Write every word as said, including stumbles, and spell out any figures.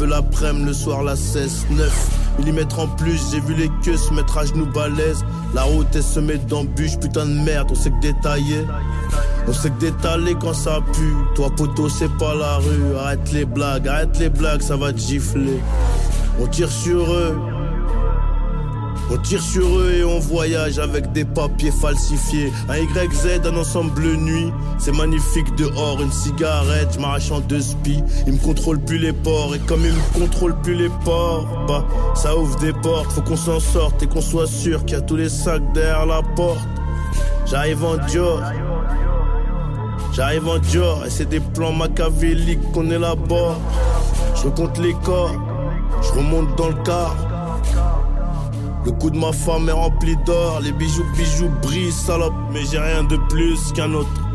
feu l'après-midi, le soir la cesse. neuf millimètres en plus, j'ai vu les queues se mettre à genoux balèze. La route elle se met d'embûches, putain de merde, on sait que détailler. On sait que d'étaler quand ça pue. Toi poteau c'est pas la rue. Arrête les blagues, arrête les blagues, ça va te gifler. On tire sur eux. On tire sur eux et on voyage avec des papiers falsifiés. Un Y Z, un ensemble bleu nuit. C'est magnifique dehors, une cigarette, je m'arrache en deux spies. Ils me contrôlent plus les ports et comme ils me contrôlent plus les ports, bah ça ouvre des portes. Faut qu'on s'en sorte et qu'on soit sûr qu'il y a tous les sacs derrière la porte. J'arrive en Dior. J'arrive en Dior et c'est des plans machiavéliques qu'on élabore. Je compte les corps, je remonte dans le car. Le cou de ma femme est rempli d'or, les bijoux bijoux brillent salope. Mais j'ai rien de plus qu'un autre.